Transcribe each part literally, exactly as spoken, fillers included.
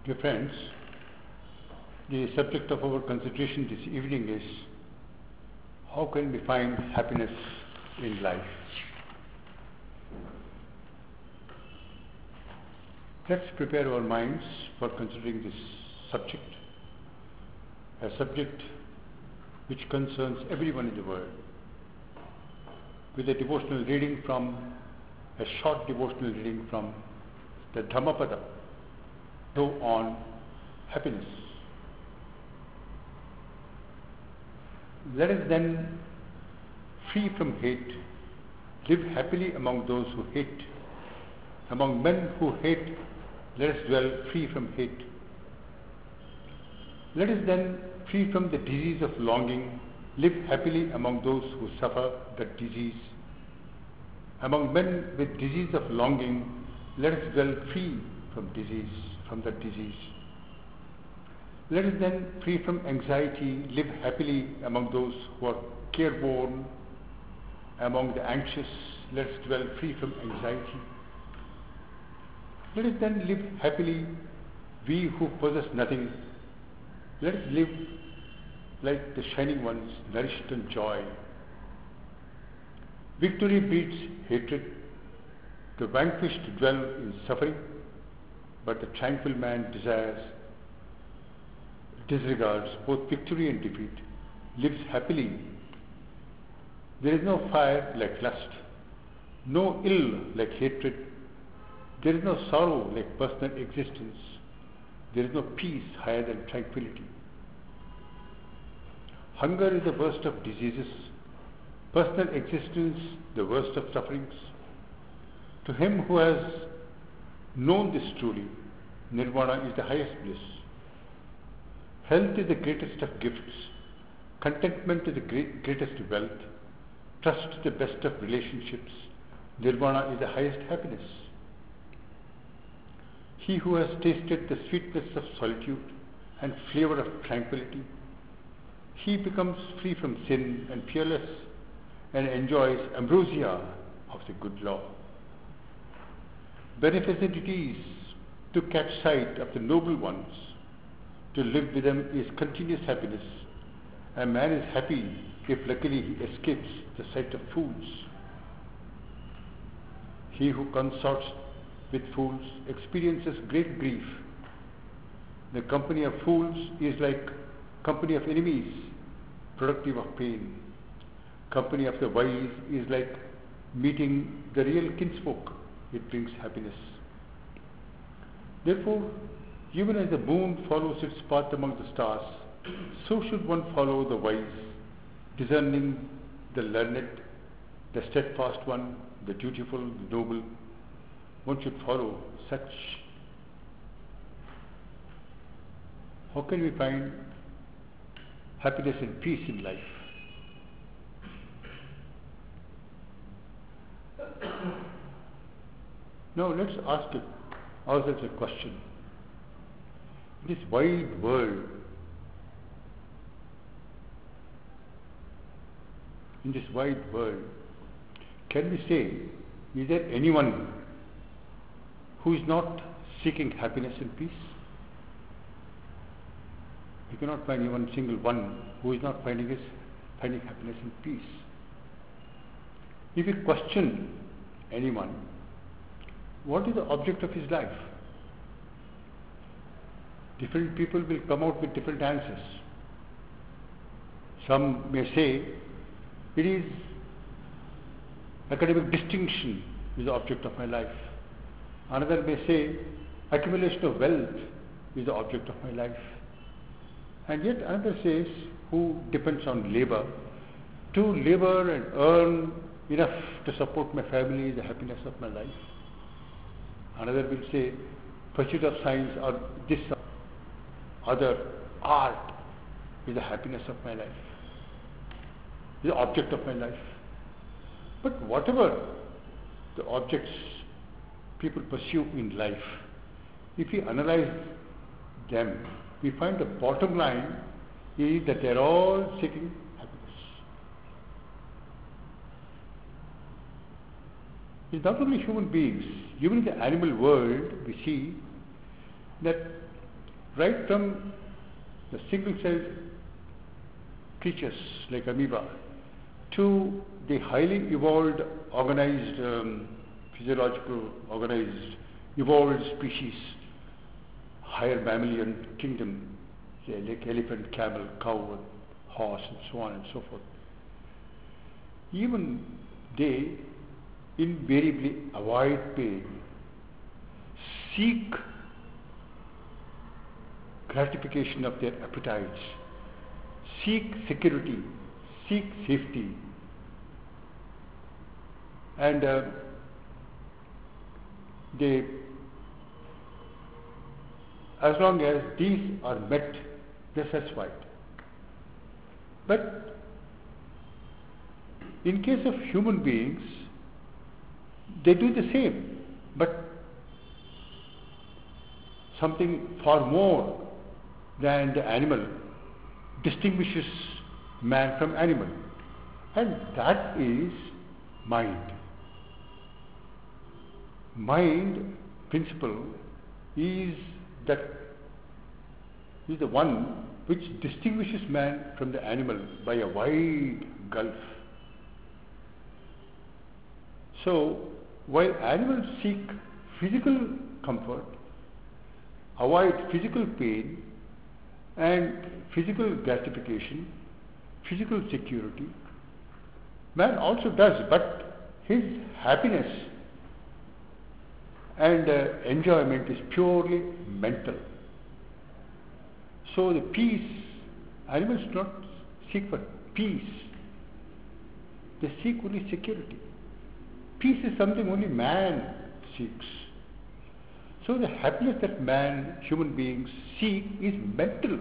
Dear friends, the subject of our consideration this evening is how can we find happiness in life? Let's prepare our minds for considering this subject, a subject which concerns everyone in the world, with a devotional reading from, a short devotional reading from the Dhammapada, so on happiness. Let us then, free from hate, live happily among those who hate. Among men who hate, let us dwell free from hate. Let us then, free from the disease of longing, live happily among those who suffer that disease. Among men with disease of longing, let us dwell free from disease, from that disease. Let us then, free from anxiety, live happily among those who are careworn. Among the anxious, let us dwell free from anxiety. Let us then live happily, we who possess nothing. Let us live like the shining ones, nourished in joy. Victory breeds hatred. The vanquished dwell in suffering, but the tranquil man desires, disregards both victory and defeat, lives happily. There is no fire like lust, no ill like hatred. There is no sorrow like personal existence. There is no peace higher than tranquility. Hunger is the worst of diseases, personal existence the worst of sufferings. To him who has known this truly, nirvana is the highest bliss. Health is the greatest of gifts, contentment is the great, greatest wealth, trust is the best of relationships, nirvana is the highest happiness. He who has tasted the sweetness of solitude and flavor of tranquility, he becomes free from sin and fearless and enjoys ambrosia of the good law. Beneficent it is to catch sight of the noble ones. To live with them is continuous happiness. A man is happy if luckily he escapes the sight of fools. He who consorts with fools experiences great grief. The company of fools is like company of enemies, productive of pain. Company of the wise is like meeting the real kinsfolk. It brings happiness. Therefore, even as the moon follows its path among the stars, so should one follow the wise, discerning the learned, the steadfast one, the dutiful, the noble. One should follow such. How can we find happiness and peace in life? Now let's ask ourselves a question. In this wide world, in this wide world, can we say, is there anyone who is not seeking happiness and peace? We cannot find even single one who is not finding his, finding happiness and peace. If we question anyone, what is the object of his life? Different people will come out with different answers. Some may say it is academic distinction is the object of my life. Another may say accumulation of wealth is the object of my life. And yet another says who depends on labor. To labor and earn enough to support my family is the happiness of my life. Another will say pursuit of science or this other art is the happiness of my life, is the object of my life. But whatever the objects people pursue in life, if we analyze them, we find the bottom line is that they are all seeking happiness. It's not only human beings, even in the animal world we see that right from the single-celled creatures like amoeba to the highly evolved, organized, um, physiological, organized, evolved species, higher mammalian kingdom, say like elephant, camel, cow, horse, and so on and so forth. Even they invariably avoid pain, seek gratification of their appetites, seek security, seek safety, and uh, they, as long as these are met, they're satisfied. But in case of human beings, they do the same, but something far more than the animal distinguishes man from animal, and that is mind. Mind principle is that is the one which distinguishes man from the animal by a wide gulf. So, while animals seek physical comfort, avoid physical pain and physical gratification, physical security, man also does, but his happiness and uh, enjoyment is purely mental. So the peace, animals do not seek for peace, they seek only security. Peace is something only man seeks. So the happiness that man, human beings seek is mental.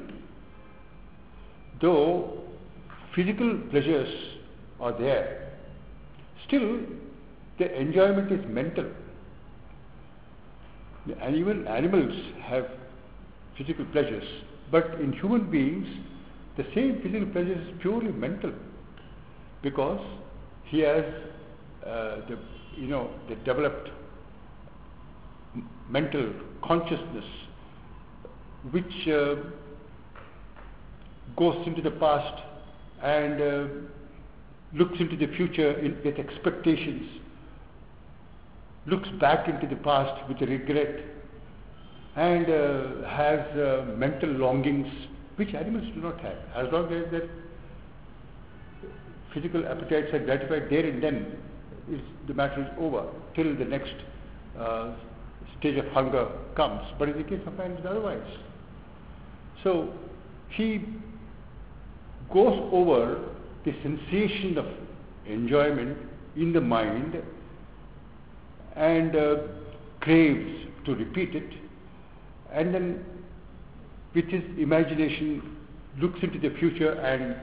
Though physical pleasures are there, still the enjoyment is mental. And even animals have physical pleasures, but in human beings, the same physical pleasure is purely mental, because he has uh, the you know the developed m- mental consciousness, which uh, goes into the past and uh, looks into the future in, with expectations, looks back into the past with regret, and uh, has uh, mental longings which animals do not have. As long as their physical appetites are gratified there and then, is, the matter is over till the next uh, stage of hunger comes. But in the case of man, it's otherwise. So he goes over the sensation of enjoyment in the mind and uh, craves to repeat it, and then with his imagination looks into the future and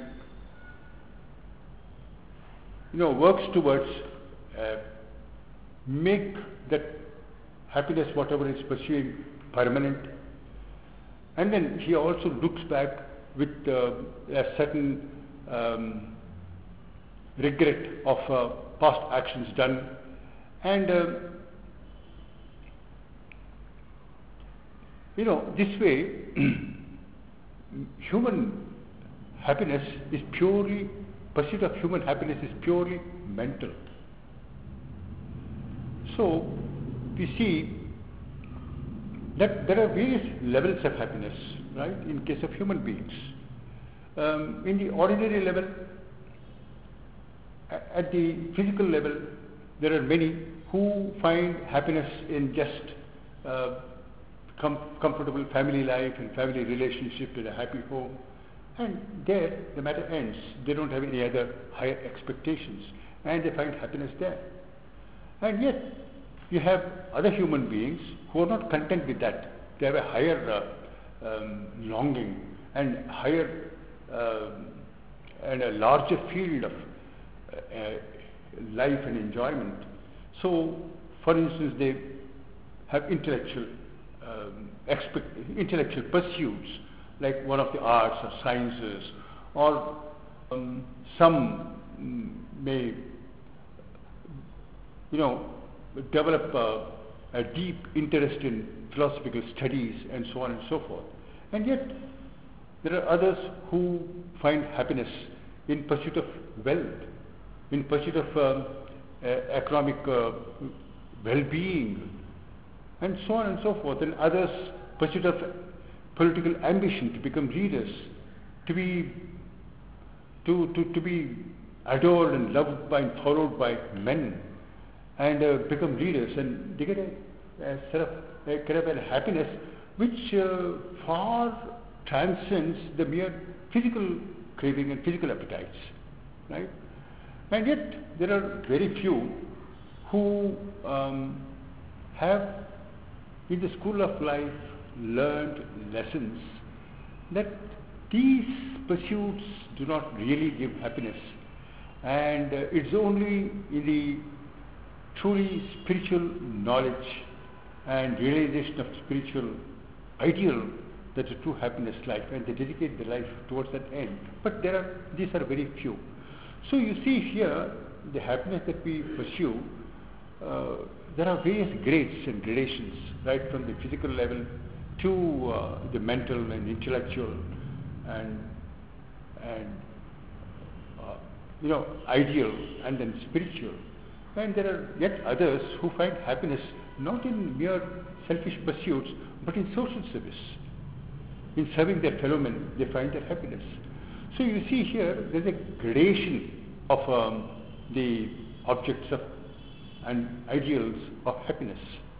you know works towards uh, make that happiness, whatever he is pursuing, permanent. And then he also looks back with uh, a certain um, regret of uh, past actions done, and uh, you know this way human happiness is purely, pursuit of human happiness is purely mental. So we see that there are various levels of happiness, right, in case of human beings. Um, in the ordinary level, a- at the physical level, there are many who find happiness in just uh, com- comfortable family life and family relationship in a happy home, and there the matter ends. They don't have any other higher expectations, and they find happiness there. And yet, you have other human beings who are not content with that. They have a higher uh, um, longing and higher uh, and a larger field of uh, uh, life and enjoyment. So, for instance, they have intellectual um, expect, intellectual pursuits, like one of the arts or sciences, or um, some mm, may, you know, develop a, a deep interest in philosophical studies and so on and so forth. And yet, there are others who find happiness in pursuit of wealth, in pursuit of um, uh, economic uh, well-being, and so on and so forth. And others pursuit of political ambition to become leaders, to be to, to, to be adored and loved by and followed by men, and uh, become leaders, and they get a, a sort of a kind of a happiness which uh, far transcends the mere physical craving and physical appetites, right? And yet there are very few who um, have in the school of life learned lessons that these pursuits do not really give happiness, and uh, it's only in the truly spiritual knowledge and realization of spiritual ideal that the true happiness lies, and they dedicate their life towards that end. But there are these are very few. So you see here the happiness that we pursue. Uh, there are various grades and gradations, right from the physical level to uh, the mental and intellectual and and uh, you know ideal, and then spiritual. And there are yet others who find happiness not in mere selfish pursuits, but in social service. In serving their fellow men, they find their happiness. So you see here, there's a gradation of um, the objects of and ideals of happiness.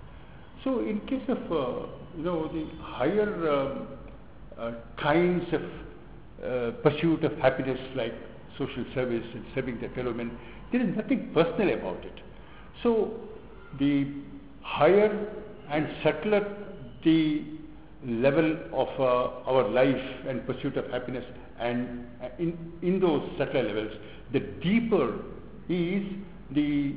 So in case of uh, you know the higher um, uh, kinds of uh, pursuit of happiness, like social service and serving their fellow men, there is nothing personal about it. So the higher and subtler the level of uh, our life and pursuit of happiness, and uh, in, in those subtler levels, the deeper is the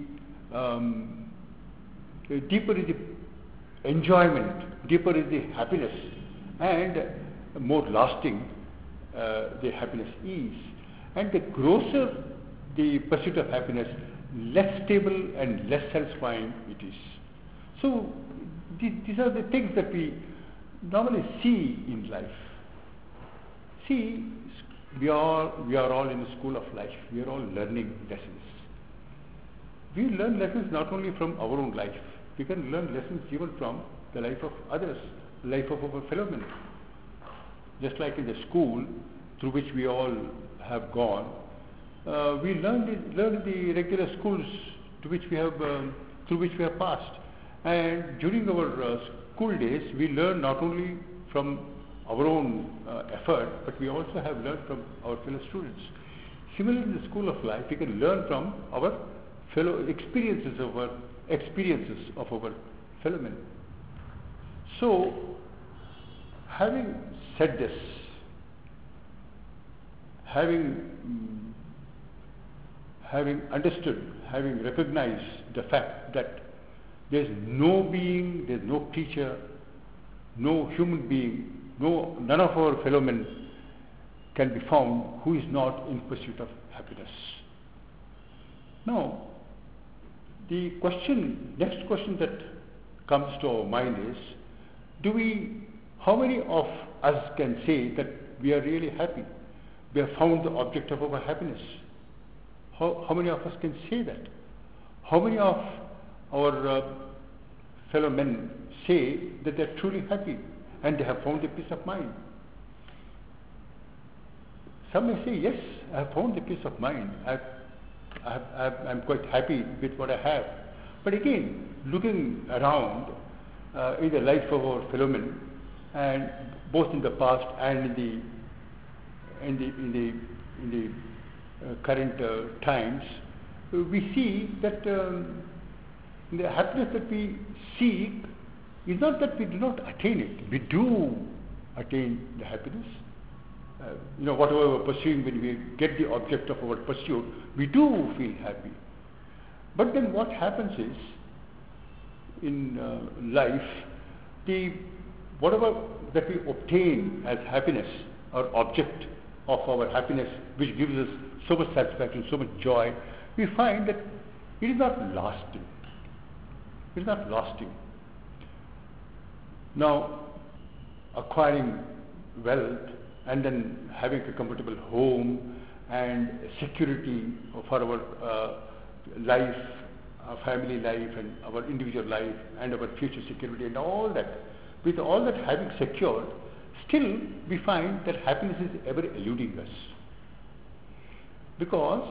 um, the deeper is the enjoyment, deeper is the happiness, and more lasting uh, the happiness is. And the grosser the pursuit of happiness, less stable and less satisfying it is. So th- these are the things that we normally see in life. See, we are, we are all in the school of life. We are all learning lessons. We learn lessons not only from our own life. We can learn lessons even from the life of others, the life of our fellow men. Just like in the school through which we all have gone, uh, we learn the, learn the regular schools to which we have, um, through which we have passed. And during our uh, school days, we learn not only from our own uh, effort, but we also have learned from our fellow students. Similarly, in the school of life, we can learn from our fellow experiences of our experiences of our fellow men. So, having said this, having um, having understood, having recognized the fact that there is no being, there is no creature, no human being, no none of our fellow men can be found who is not in pursuit of happiness. Now, the question, next question that comes to our mind is, do we, how many of us can say that we are really happy? We have found the object of our happiness. How, how many of us can say that? How many of our uh, fellow men say that they are truly happy and they have found a peace of mind? Some may say, yes, I have found a peace of mind. I've, I've, I've, I'm quite happy with what I have. But again, looking around uh, in the life of our fellow men, and both in the past and in the in the in the, in the uh, current uh, times, uh, we see that um, the happiness that we seek is not that we do not attain it. We do attain the happiness. Uh, you know, whatever we're pursuing, when we get the object of our pursuit, we do feel happy. But then what happens is, in uh, life, the whatever that we obtain as happiness, or object of our happiness, which gives us so much satisfaction, so much joy, we find that it is not lasting. It is not lasting. Now, acquiring wealth, and then having a comfortable home and security for our uh, life, our family life and our individual life and our future security and all that. With all that having secured, still we find that happiness is ever eluding us. Because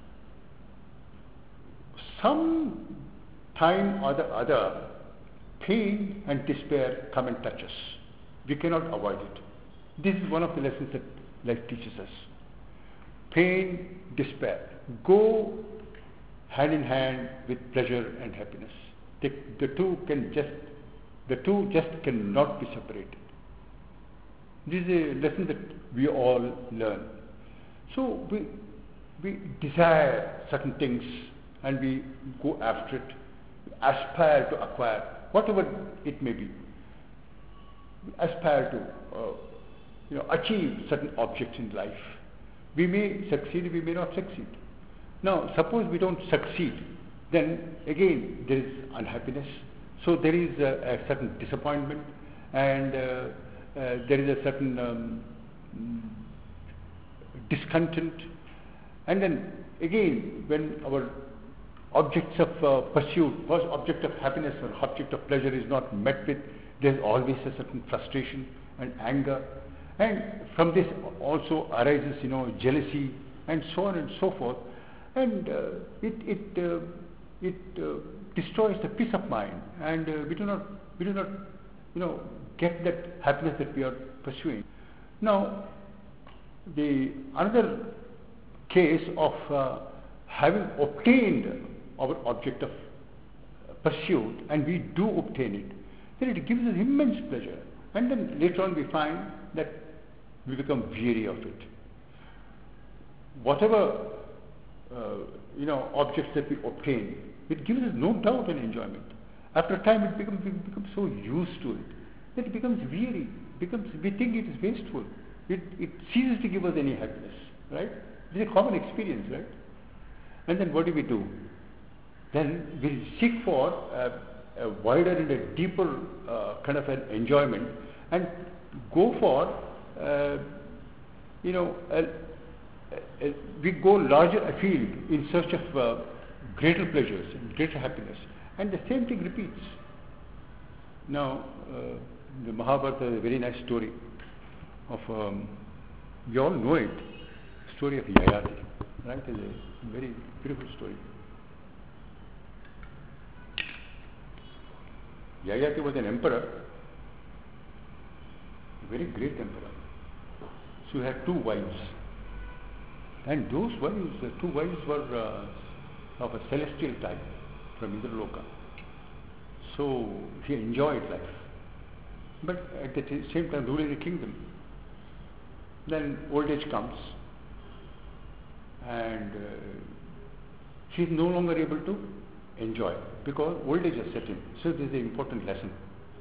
some time or the other, pain and despair come and touch us. We cannot avoid it. This is one of the lessons that life teaches us. Pain, despair go hand in hand with pleasure and happiness. The, the two can just, the two just cannot be separated. This is a lesson that we all learn. So we we desire certain things and we go after it, we aspire to acquire whatever it may be. We aspire to uh, you know achieve certain objects in life. We may succeed, we may not succeed. Now, suppose we don't succeed, then again there is unhappiness. So there is a, a certain disappointment, and uh, uh, there is a certain um, discontent. And then again, when our objects of uh, pursuit, first object of happiness or object of pleasure is not met with, there is always a certain frustration and anger. And from this also arises, you know, jealousy and so on and so forth. And uh, it it uh, it uh, destroys the peace of mind, and uh, we do not we do not you know get that happiness that we are pursuing. Now, the another case of uh, having obtained our object of pursuit, and we do obtain it, then it gives us immense pleasure, and then later on we find that we become weary of it. Whatever uh, you know objects that we obtain, it gives us no doubt and enjoyment. After a time, it becomes we become so used to it that it becomes weary. Becomes we think it is wasteful. It it ceases to give us any happiness, right? This is a common experience, right? And then what do we do? Then we seek for a, a wider and a deeper uh, kind of an enjoyment, and go for uh, you know a, a, a, we go larger afield in search of uh, greater pleasures and greater happiness, and the same thing repeats. Now, uh, the Mahabharata is a very nice story of um, you all know it. Story of Yayati, right? It's a very beautiful story. Yayati was an emperor, a very great emperor. So he had two wives, and those wives, the two wives were uh, of a celestial type from Indraloka. So he enjoyed life, but at the t- same time ruling a kingdom. Then old age comes, and uh, she is no longer able to enjoy because old age has set in. So this is an important lesson.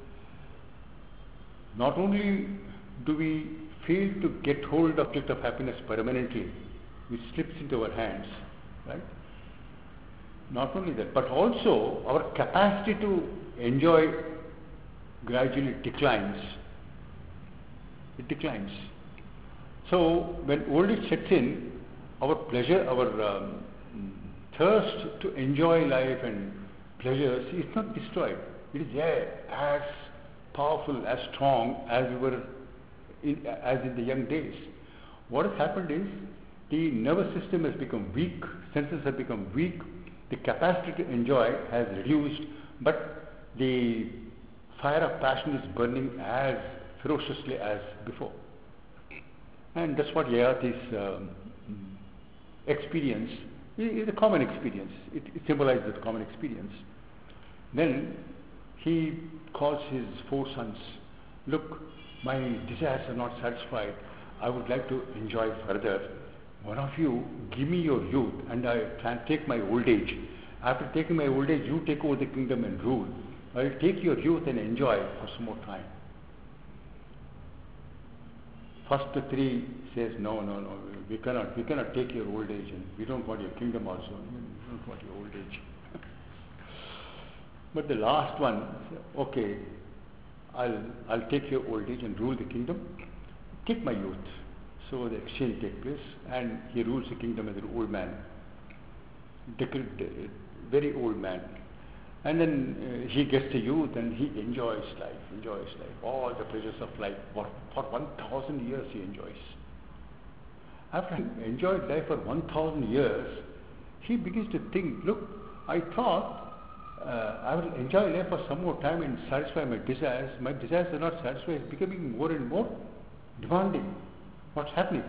Not only do we fail to get hold of object of happiness permanently, which slips into our hands, right? Not only that, but also our capacity to enjoy gradually declines. It declines. So when old age sets in, our pleasure, our um, thirst to enjoy life and pleasures is not destroyed. It is there, as powerful, as strong as we were in, as in the young days. What has happened is the nervous system has become weak, senses have become weak, the capacity to enjoy has reduced, but the fire of passion is burning as ferociously as before. And that's what Yayati's um, experience is, a common experience. It, it symbolizes the common experience. Then he calls his four sons, look, my desires are not satisfied. I would like to enjoy further. One of you give me your youth and I can take my old age. After taking my old age, you take over the kingdom and rule. I will take your youth and enjoy for some more time. First the three says, no, no, no, we cannot, we cannot take your old age, and we don't want your kingdom also, we don't want your old age. But the last one, okay, I'll, I'll take your old age and rule the kingdom, keep my youth. So the exchange takes place, and he rules the kingdom as an old man, decrepit, uh, very old man. And then uh, he gets the youth and he enjoys life, enjoys life, all the pleasures of life. For, for one thousand years he enjoys. After he enjoyed life for one thousand years, he begins to think, look, I thought uh, I will enjoy life for some more time and satisfy my desires. My desires are not satisfied, it's becoming more and more demanding. What's happening?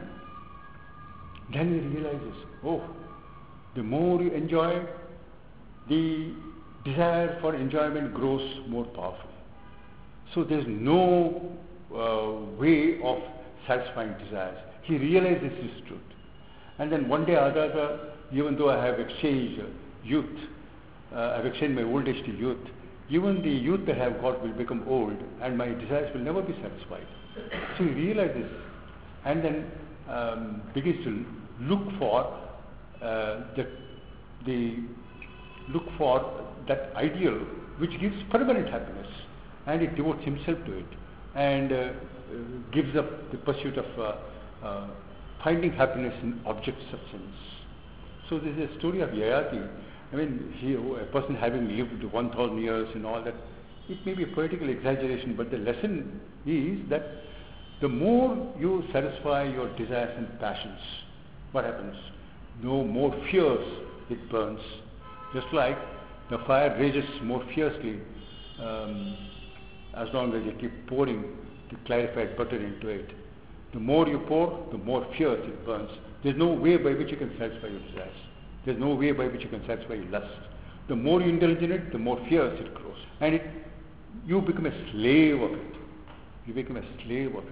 Then he realizes, oh, the more you enjoy, the desire for enjoyment grows more powerful. So there's no uh, way of satisfying desires. He realizes this truth. And then one day or other, even though I have exchanged youth, uh, I've exchanged my old age to youth, even the youth that I have got will become old and my desires will never be satisfied. So he realizes and then um, begins to look for uh, the, the look for that ideal which gives permanent happiness, and he devotes himself to it and uh, uh, gives up the pursuit of uh, uh, finding happiness in objects of sense. So this is a story of Yayati. I mean, he, a person having lived one thousand years and all that, it may be a poetical exaggeration, but the lesson is that the more you satisfy your desires and passions, what happens? No more fierce it burns. Just like the fire rages more fiercely um, as long as you keep pouring the clarified butter into it. The more you pour, the more fierce it burns. There's no way by which you can satisfy your desires. There's no way by which you can satisfy your lust. The more you indulge in it, the more fierce it grows. And it, you become a slave of it. You become a slave of it.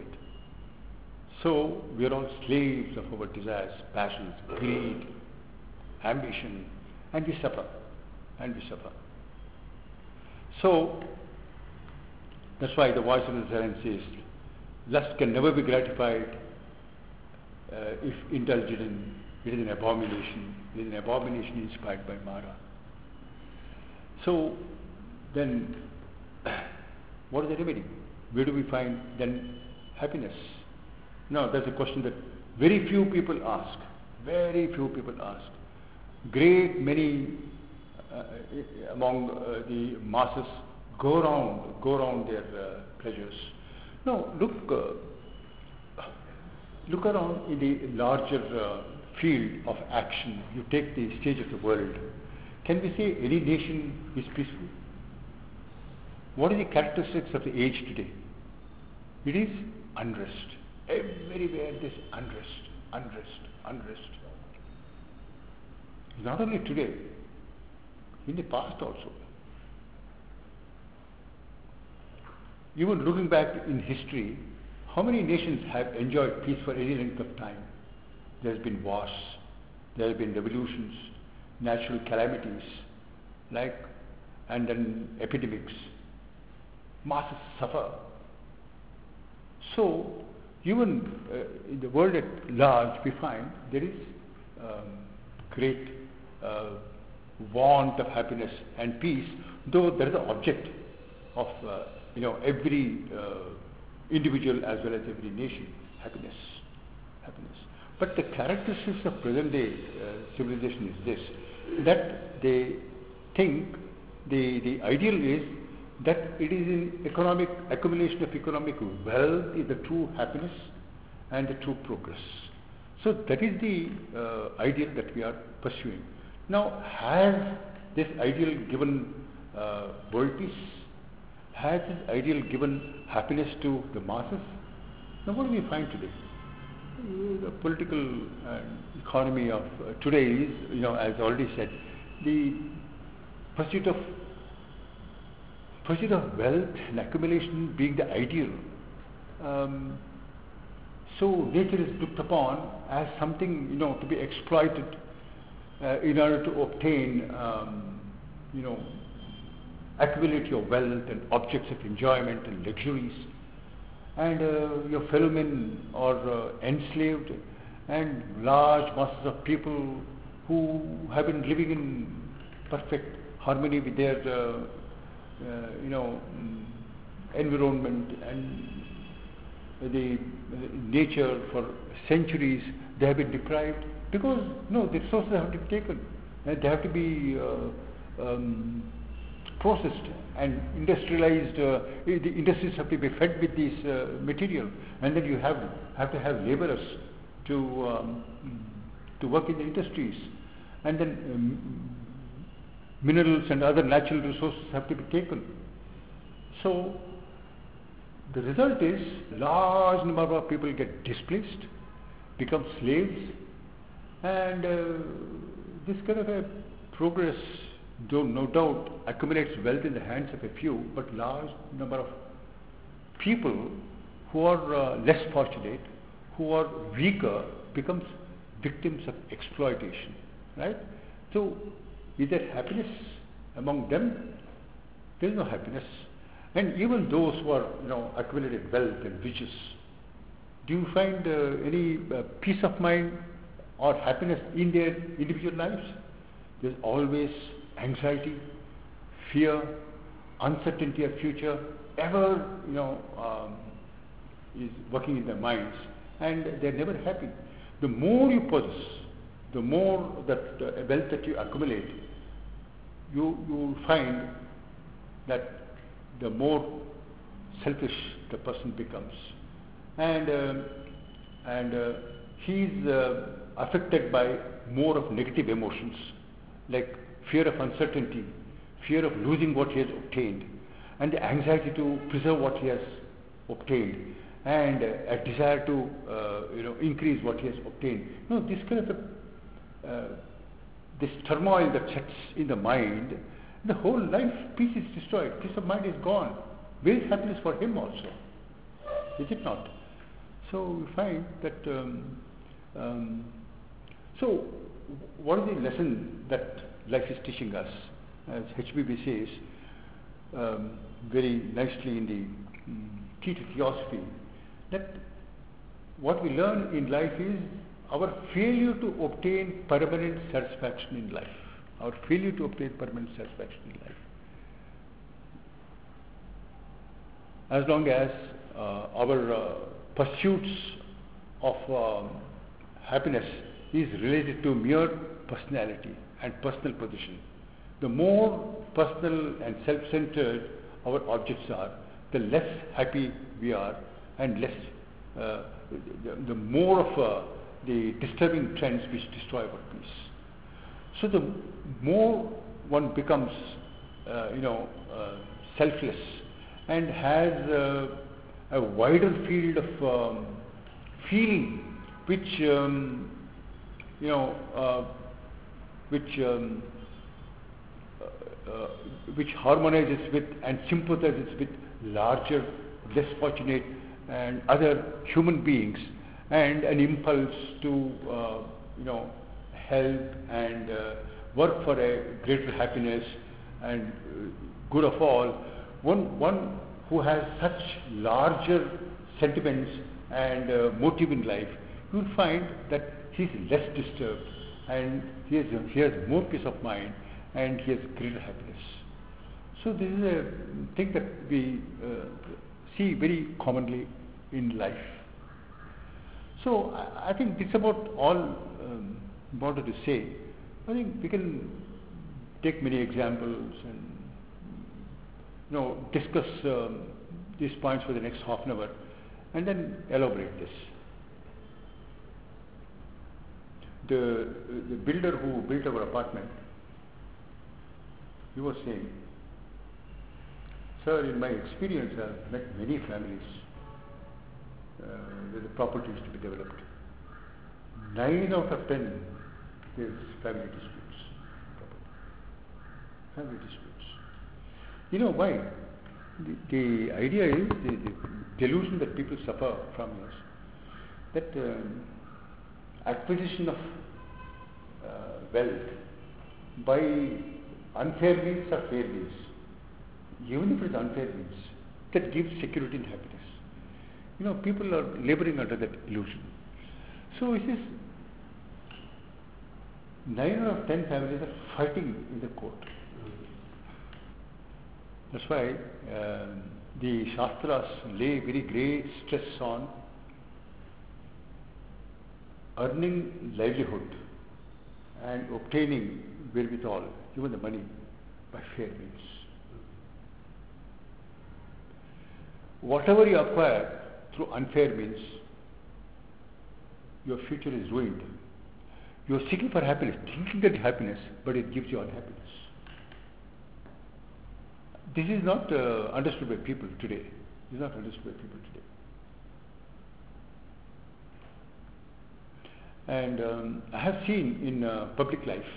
So, we are all slaves of our desires, passions, greed, ambition, and we suffer. And we suffer. So, that's why the voice of the silence says, lust can never be gratified uh, if indulged in. It is an abomination. It is an abomination inspired by Mara. So, then, what is the remedy? Where do we find then happiness? Now, that's a question that very few people ask. Very few people ask. Great many uh, among uh, the masses go around, go around their uh, pleasures. Now, look, uh, look around in the larger uh, field of action. You take the stage of the world. Can we say any nation is peaceful? What are the characteristics of the age today? It is unrest. Everywhere this unrest, unrest, unrest. Not only today, in the past also. Even looking back in history, how many nations have enjoyed peace for any length of time? There has been wars, there have been revolutions, natural calamities, like, and then epidemics. Masses suffer. So, even uh, in the world at large, we find there is um, great uh, want of happiness and peace, though there is an object of uh, you know every uh, individual as well as every nation, happiness, happiness. But the characteristics of present day uh, civilization is this, that they think the the ideal is that it is in economic accumulation of economic wealth is the true happiness and the true progress. So that is the uh, ideal that we are pursuing. Now, has this ideal given uh, world peace? Has this ideal given happiness to the masses? Now, what do we find today? The political uh, economy of uh, today is, you know, as already said, the pursuit of pursuit of wealth and accumulation being the ideal. Um, so nature is looked upon as something, you know, to be exploited uh, in order to obtain, um, you know, accumulate your wealth and objects of enjoyment and luxuries. And uh, your fellow men are uh, enslaved, and large masses of people who have been living in perfect harmony with their uh, Uh, you know, um, environment and the uh, nature for centuries, they have been deprived because no, the resources have to be taken and they have to be uh, um, processed and industrialized. Uh, the industries have to be fed with this uh, material, and then you have have to have laborers to um, to work in the industries, and then um, minerals and other natural resources have to be taken. So the result is large number of people get displaced, become slaves, and uh, this kind of a progress, though no doubt accumulates wealth in the hands of a few, but large number of people who are uh, less fortunate, who are weaker, becomes victims of exploitation, right? So is there happiness among them? There is no happiness. And even those who are, you know, accumulated wealth and riches, do you find uh, any uh, peace of mind or happiness in their individual lives? There's always anxiety, fear, uncertainty of future, ever, you know, um, is working in their minds, and they're never happy. The more you possess, the more that uh, wealth that you accumulate, you you will find that the more selfish the person becomes, and uh, and uh, he's uh, affected by more of negative emotions like fear of uncertainty, fear of losing what he has obtained, and the anxiety to preserve what he has obtained, and uh, a desire to uh, you know increase what he has obtained. No, this kind of a, uh, this turmoil that sets in the mind, the whole life, peace is destroyed, peace of mind is gone. Where is happiness for him also? Is it not? So we find that, um, um, so what is the lesson that life is teaching us? As H B B says um, very nicely in the um, Key to Theosophy, that what we learn in life is our failure to obtain permanent satisfaction in life. Our failure to obtain permanent satisfaction in life. As long as uh, our uh, pursuits of um, happiness is related to mere personality and personal position, the more personal and self-centered our objects are, the less happy we are, and less uh, the, the more of uh, the disturbing trends which destroy our peace. So the more one becomes, uh, you know, uh, selfless and has uh, a wider field of um, feeling, which um, you know, uh, which um, uh, uh, which harmonizes with and sympathizes with larger, less fortunate and other human beings, and an impulse to uh, you know help and uh, work for a greater happiness and uh, good of all. One one who has such larger sentiments and uh, motive in life, you will find that he is less disturbed, and he has, he has more peace of mind, and he has greater happiness. So this is a thing that we uh, see very commonly in life. So I, I think it's about all um, wanted to say. I think we can take many examples and you know discuss um, these points for the next half an hour, and then elaborate this. The, the builder who built our apartment, he was saying, sir, in my experience I have met many families uh, where the property is to be developed. Nine out of ten there is family disputes. Family disputes. You know why? The, the idea is, the, the delusion that people suffer from is that um, acquisition of uh, wealth by unfair means or fair means, even if it is unfair means, that gives security and happiness. You know, people are laboring under that illusion. So it is nine out of ten families are fighting in the court. That's why um, the Shastras lay very great stress on earning livelihood and obtaining wherewithal, even the money, by fair means. Whatever you acquire through unfair means, your future is ruined. You are seeking for happiness, thinking that happiness, but it gives you unhappiness. This is not uh, understood by people today. This is not understood by people today. And um, I have seen in uh, public life,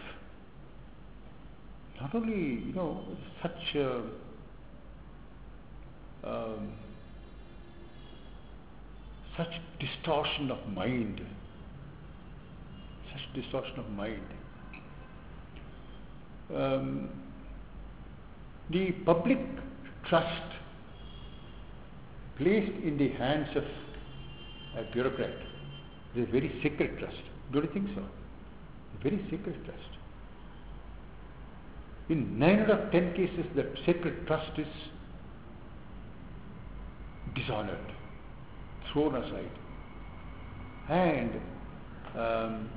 not only, you know, such uh, um, such distortion of mind, such distortion of mind. Um, the public trust placed in the hands of a bureaucrat is a very sacred trust. Don't you think so? A very sacred trust. In nine out of ten cases, that sacred trust is dishonored, thrown aside, and um,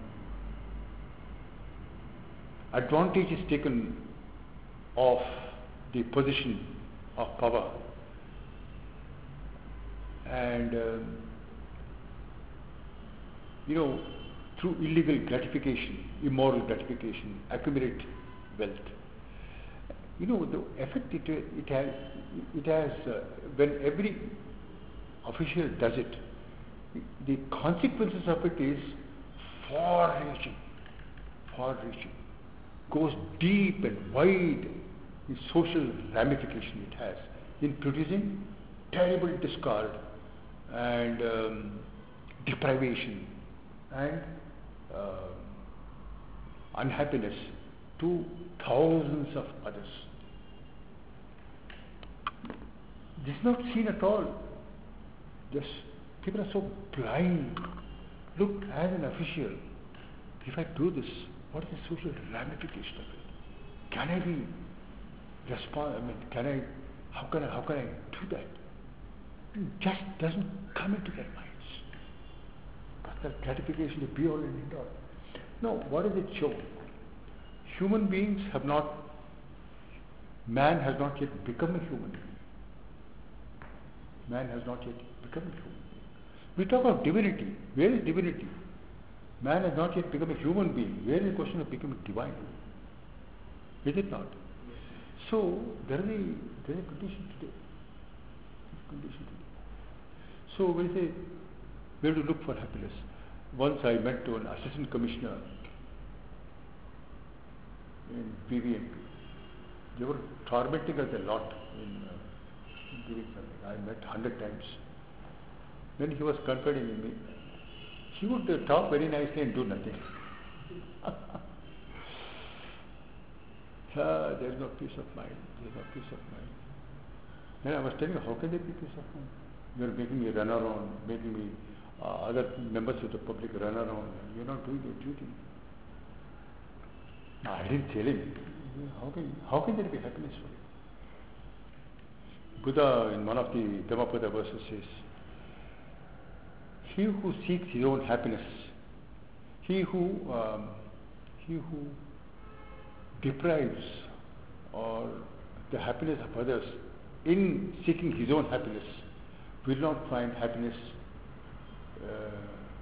advantage is taken of the position of power, and um, you know, through illegal gratification, immoral gratification, accumulate wealth. You know, the effect it, it has, it has uh, when every official does it, the consequences of it is far-reaching, far-reaching, goes deep and wide in social ramification it has, in producing terrible discord and um, deprivation and uh, unhappiness to thousands of others. This is not seen at all. Just people are so blind. Look, as an official, if I do this, what is the social ramification of it? Can I be respond? I mean, can I? How can I? How can I do that? It just doesn't come into their minds. But that gratification is be all and end all. No, what does it show? Human beings have not. Man has not yet become a human being. Man has not yet become a human being. We talk of divinity. Where is divinity? Man has not yet become a human being. Where is the question of becoming divine? Is it not? So there is a there is a condition today. Condition today. So we say we have to look for happiness. Once I met to an assistant commissioner in B B M P. They were tormenting us a lot in uh, giving something. I met hundred times. When he was confiding in me, he would uh, talk very nicely and do nothing. Ah, there is no peace of mind. There is no peace of mind. Then I was telling him, how can there be peace of mind? You are making me run around, making me uh, other members of the public run around. You are not doing your duty. No, I didn't tell him. How can how can there be happiness for you? Buddha in one of the Dhammapada verses says, he who seeks his own happiness, he who um, he who deprives or the happiness of others in seeking his own happiness will not find happiness uh,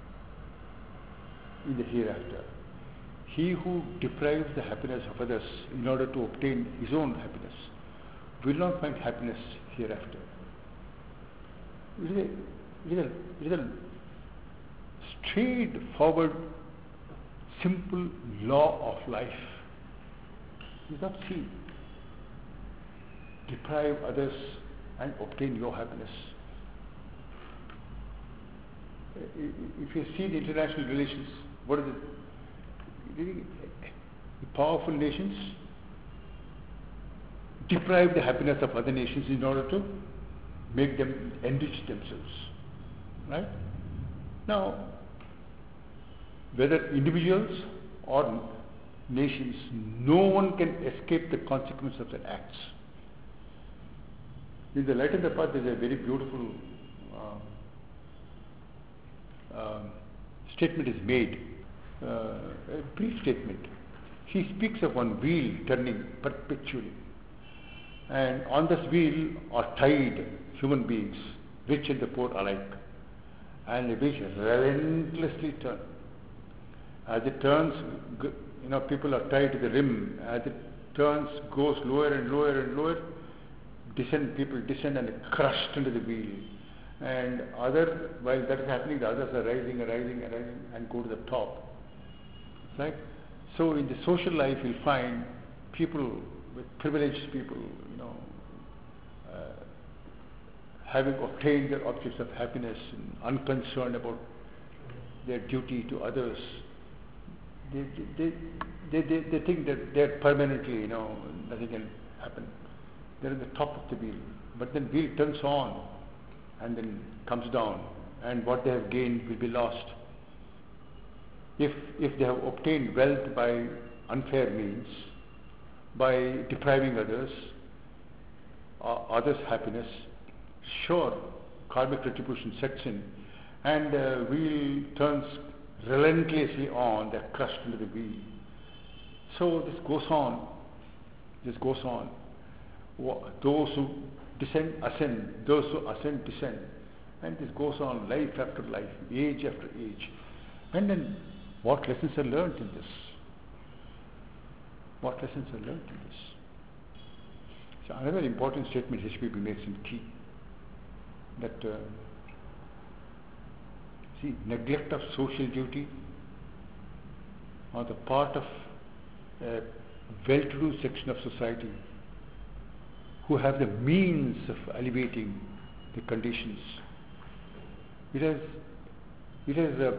in the hereafter. He who deprives the happiness of others in order to obtain his own happiness will not find happiness hereafter. It is a, it is a, it is a straightforward, simple law of life. You not see. Deprive others and obtain your happiness. If you see the international relations, what is it? The powerful nations deprive the happiness of other nations in order to make them enrich themselves. Right? Now, whether individuals or nations, no one can escape the consequence of their acts. In the Light and the Path, there is a very beautiful uh, um, statement is made, uh, a brief statement. He speaks of one wheel turning perpetually, and on this wheel are tied human beings, rich and the poor alike, and the wheel relentlessly turns. As it turns, you know, people are tied to the rim. As it turns, goes lower and lower and lower, descend, people descend and crushed into the wheel. And other, while that is happening, the others are rising and rising and rising and go to the top. Right? So in the social life, you'll find people, with privileged people, you know, uh, having obtained their objects of happiness and unconcerned about their duty to others. They, they, they, they, they think that they're permanently, you know, nothing can happen. They're at the top of the wheel. But then wheel turns on and then comes down, and what they have gained will be lost. If, if they have obtained wealth by unfair means, by depriving others, uh, others' happiness, sure, karmic retribution sets in, and uh, wheel turns relentlessly on, they're crushed into the wheel. So this goes on, this goes on. Those who descend, ascend, those who ascend, descend. And this goes on life after life, age after age. And then what lessons are learned in this? What lessons are learned in this? So another important statement H P B makes in key, that uh, see, neglect of social duty on the part of a well-to-do section of society who have the means of alleviating the conditions. It has, it has a,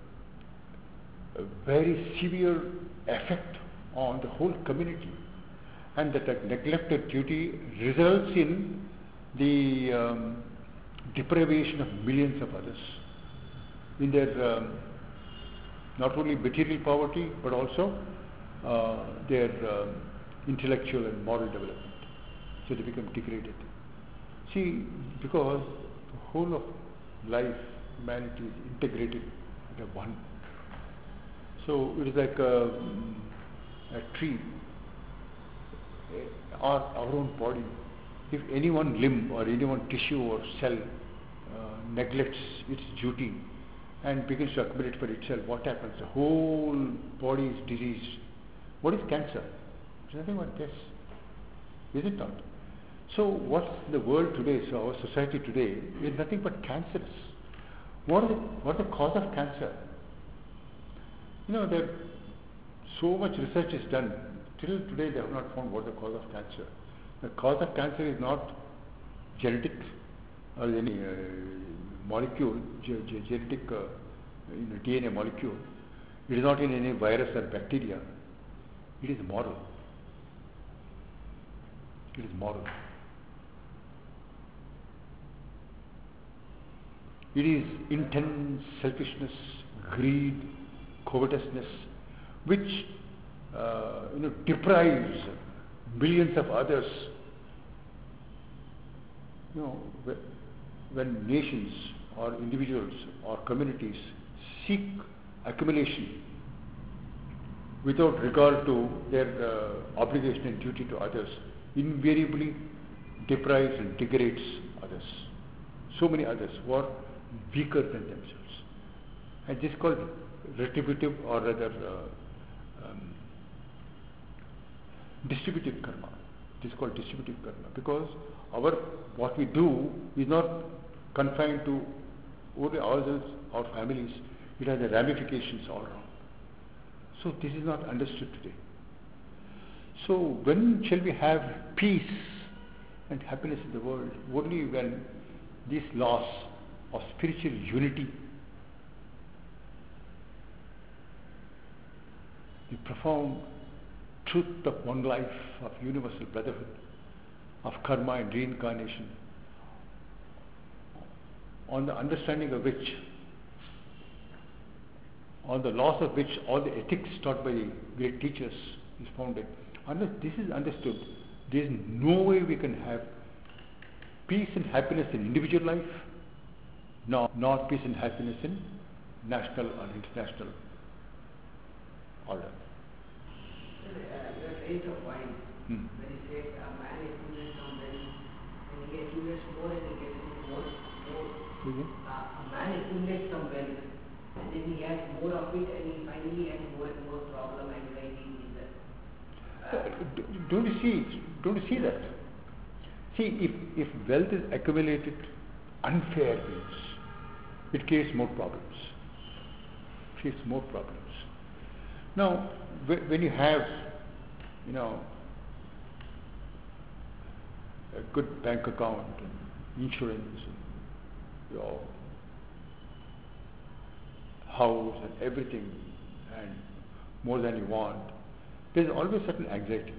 a very severe effect on the whole community, and that a neglected duty results in the um, deprivation of millions of others in their um, not only material poverty but also uh, their um, intellectual and moral development. So they become degraded. See, because the whole of life, humanity is integrated into one. So it is like a, a tree, or our own body. If any one limb or any one tissue or cell uh, neglects its duty and begins to accumulate for itself, what happens? The whole body is diseased. What is cancer? It's nothing but this. Is it not? So what's the world today, so our society today, is nothing but cancerous. What is, it, what is the cause of cancer? You know, there so much research is done. Till today they have not found what the cause of cancer. The cause of cancer is not genetic or any uh, molecule, ge- ge- genetic uh, you know, D N A molecule. It is not in any virus or bacteria. It is moral. It is moral. It is intense selfishness, greed, covetousness, which uh, you know, deprives millions of others. You know, when nations or individuals or communities seek accumulation without regard to their uh, obligation and duty to others, invariably deprives and degrades others. So many others who are weaker than themselves. And this is called retributive or rather uh, um, distributive karma. This is called distributive karma because our what we do is not confined to only ourselves, our families. It has the ramifications all around. So this is not understood today. So when shall we have peace and happiness in the world? Only when this loss of spiritual unity, the profound truth of one life, of universal brotherhood, of karma and reincarnation, on the understanding of which, on the loss of which all the ethics taught by the great teachers is founded. Unless this is understood, there is no way we can have peace and happiness in individual life, no, not peace and happiness in national or international order. Sir, uh, you have raised a point Hmm. when you said a man accumulates some wealth and he accumulates more and he gets more. more. Mm-hmm. Uh, a man accumulates some wealth and then he has more of it and he finally has more and more problem, anxiety, disease. Uh, d- don't you see? Don't you see that? See, if if wealth is accumulated unfair means, it creates more problems. Creates more problems. Now, wh- when you have, you know, a good bank account and insurance and your house and everything and more than you want, there is always certain anxiety.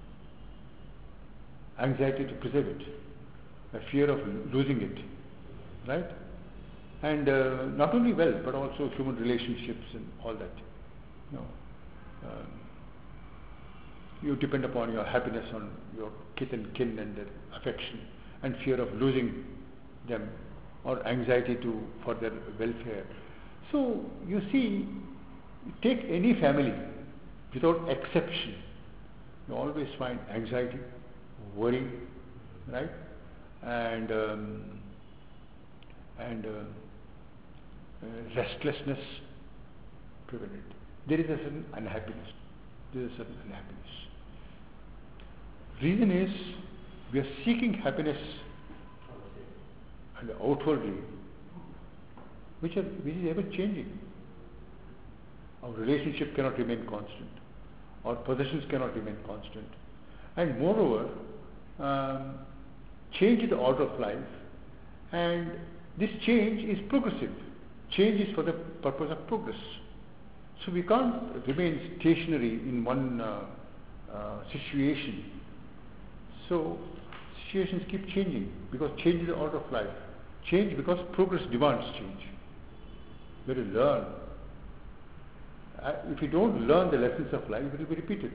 Anxiety to preserve it, a fear of losing it, right? And uh, not only wealth, but also human relationships and all that. You know, um, you depend upon your happiness on your kith and kin and their affection, and fear of losing them, or anxiety to for their welfare. So you see, take any family without exception, you always find anxiety, worry, right, and um, and uh, uh, restlessness prevalent. There is a certain unhappiness. There is a certain unhappiness. Reason is we are seeking happiness and outwardly, which are which is ever changing. Our relationship cannot remain constant. Our possessions cannot remain constant. And moreover, um, change is the order of life, and this change is progressive. Change is for the purpose of progress. So we can't remain stationary in one uh, uh, situation. So situations keep changing because change is the order of life. Change because progress demands change. We have to learn. Uh, if you don't learn the lessons of life, it will be repeated.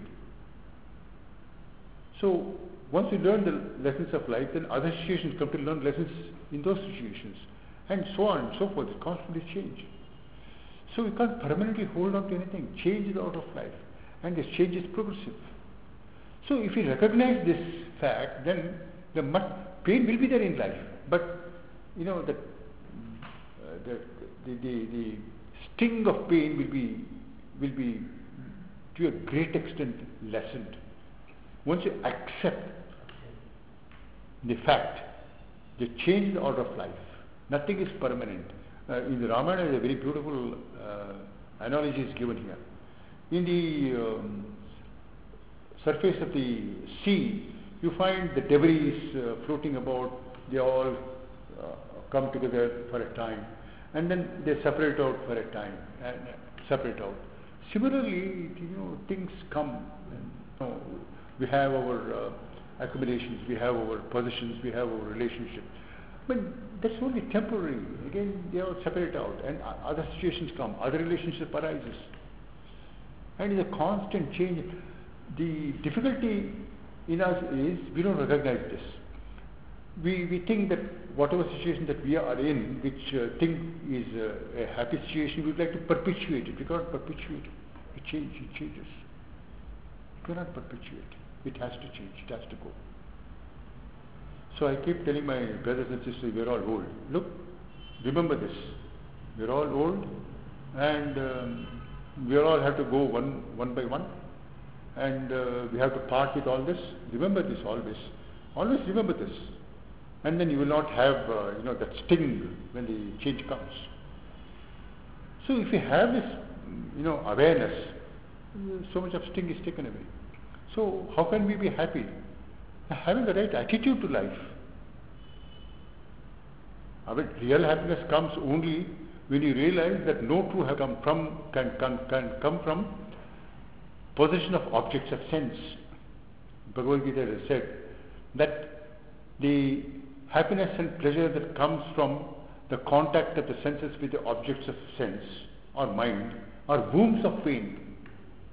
So once you learn the lessons of life, then other situations come to learn lessons in those situations, and so on and so forth. It constantly change. So we can't permanently hold on to anything. Change is the order of life, and this change is progressive. So if we recognize this fact, then the much pain will be there in life, but you know the uh, the, the the the sting of pain will be will be to a great extent lessened once you accept the fact that change is the order of life. Nothing is permanent. Uh, in the Ramayana, there is a very beautiful uh, analogy is given here. In the um, surface of the sea, you find the debris uh, floating about. They all uh, come together for a time, and then they separate out for a time and uh, separate out. Similarly, you know, things come. And, you know, we have our uh, accumulations, we have our possessions, we have our relationship. But that's only temporary. Again, they all separate out, and other situations come, other relationship arises, and it's a constant change. The difficulty in us is we don't recognize this. We we think that whatever situation that we are in, which uh, think is uh, a happy situation, we would like to perpetuate it. We cannot perpetuate it. It changes. It changes. We cannot perpetuate. It has to change. It has to go. So I keep telling my brothers and sisters, we're all old. Look, remember this. We're all old, and um, we all have to go one one by one, and uh, we have to part with all this. Remember this always. Always remember this, and then you will not have uh, you know that sting when the change comes. So if you have this you know awareness, so much of sting is taken away. So how can we be happy? Having the right attitude to life. I mean, real happiness comes only when you realize that no true happiness come from, can, can, can come from possession of objects of sense. Bhagavad Gita has said that the happiness and pleasure that comes from the contact of the senses with the objects of sense or mind are wombs of pain.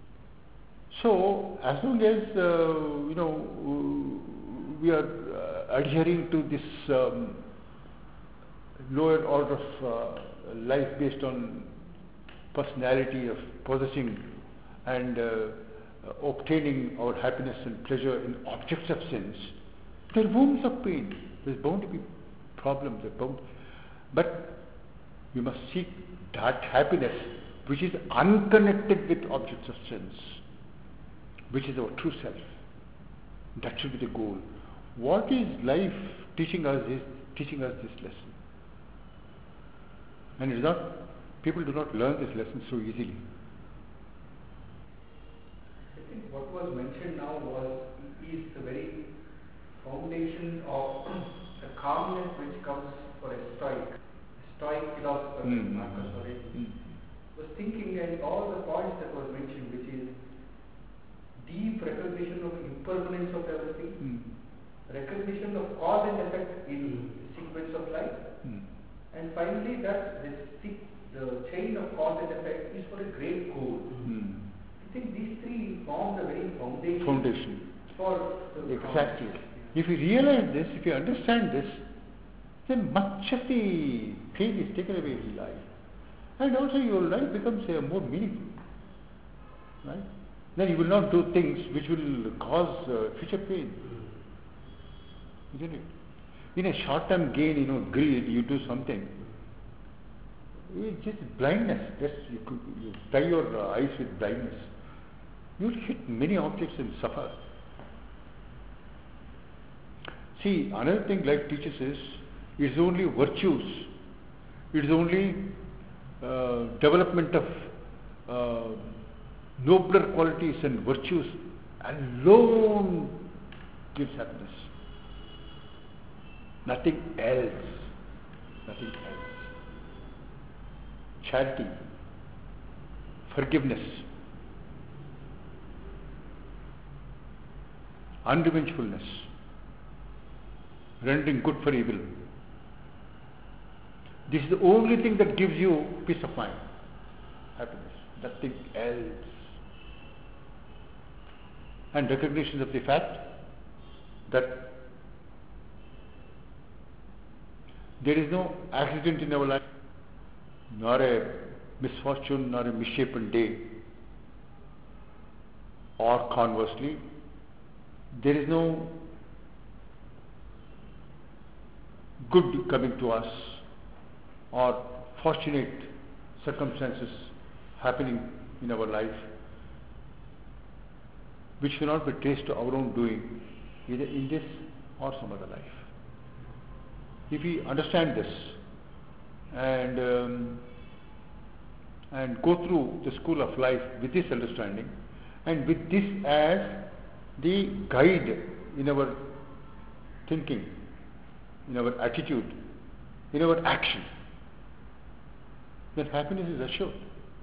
So, as long as uh, you know we are adhering to this um, lower order of uh, life based on personality of possessing and uh, uh, obtaining our happiness and pleasure in objects of sense, there are wounds of pain. There's bound to be problems. There bound, but you must seek that happiness which is unconnected with objects of sense, which is our true self. That should be the goal. What is life teaching us is teaching us this lesson. And it is not, people do not learn this lesson so easily. I think what was mentioned now was is the very foundation of the calmness which comes for a stoic, a stoic philosopher, Mm. Marcus Aurelius. Mm. Was thinking, and all the points that was mentioned, which is deep recognition of impermanence of everything, Mm. recognition of cause and effect in sequence of life, Mm. and finally that this se- the chain of cause and effect is for a great goal. Mm. I think these three form the very foundation, Foundation. for the Exactly. calmness. If you realize this, if you understand this, then much of the pain is taken away in life. And also your life becomes uh, more meaningful. Right? Then you will not do things which will cause uh, future pain. Isn't it? In a short-term gain, you know, greed, you do something. It's just blindness. Just you, could, you tie your uh, eyes with blindness. You'll hit many objects and suffer. See, another thing life teaches is, it's only virtues. It's only uh, development of uh, nobler qualities and virtues alone gives happiness. Nothing else. Nothing else. Charity, forgiveness, unrevengefulness, rendering good for evil. This is the only thing that gives you peace of mind, happiness, nothing else. And recognition of the fact that there is no accident in our life, nor a misfortune, nor a misshapen day, or conversely, there is no good coming to us or fortunate circumstances happening in our life which cannot be traced to our own doing, either in this or some other life. If we understand this and um, and go through the school of life with this understanding and with this as the guide in our thinking, in our attitude, in our action, then happiness is assured.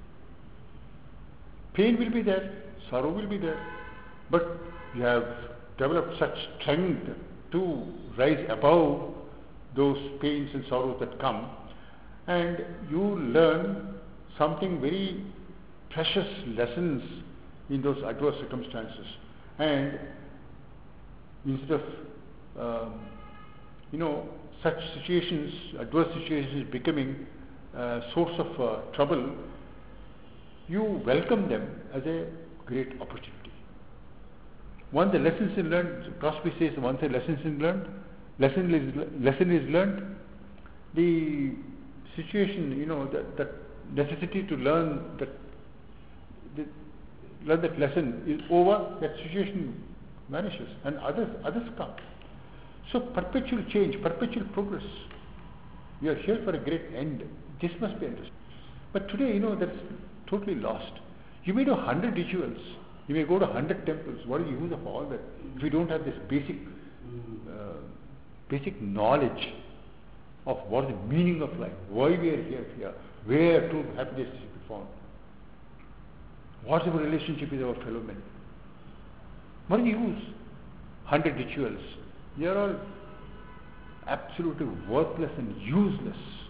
Pain will be there, sorrow will be there, but you have developed such strength to rise above those pains and sorrows that come, and you learn something very precious lessons in those adverse circumstances. And instead of um, you know such situations, adverse situations becoming a source of uh, trouble, you welcome them as a great opportunity. Once the lessons is learned, Crosby says, once the lessons is learned, lesson is lesson is learned, the situation, you know, that, that necessity to learn that the, learn that lesson is over, that situation vanishes, and others others come. So perpetual change, perpetual progress. We are here for a great end. This must be understood. But today, you know, that's totally lost. You may do a hundred rituals. You may go to a hundred temples. What is the use of all that if you don't have this basic, uh, basic knowledge of what is the meaning of life, why we are here, here, where true happiness is to be found, what's our relationship with our fellow men? What is the use? Hundred rituals. They are all absolutely worthless and useless.